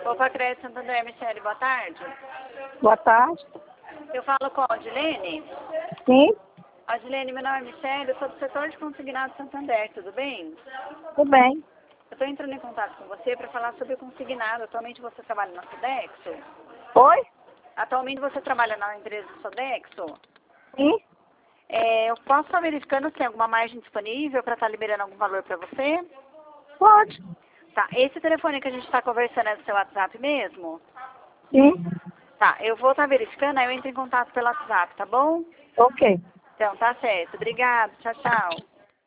Opa, Crédito Santander, Michele, boa tarde. Boa tarde. Eu falo com a Odilene. Sim, Odilene, meu nome é Michele, eu sou do setor de consignado Santander, tudo bem? tudo bem. Eu estou entrando em contato com você para falar sobre o consignado. Atualmente você trabalha na Sodexo? Oi? Atualmente você trabalha na empresa Sodexo? Sim, Eu posso estar verificando se tem alguma margem disponível para estar liberando algum valor para você? pode. Tá, esse telefone que a gente está conversando é do seu WhatsApp mesmo? Sim, Tá, eu vou estar verificando, aí eu entro em contato pelo WhatsApp, tá bom? ok. Então, tá certo. Obrigada. Tchau, tchau.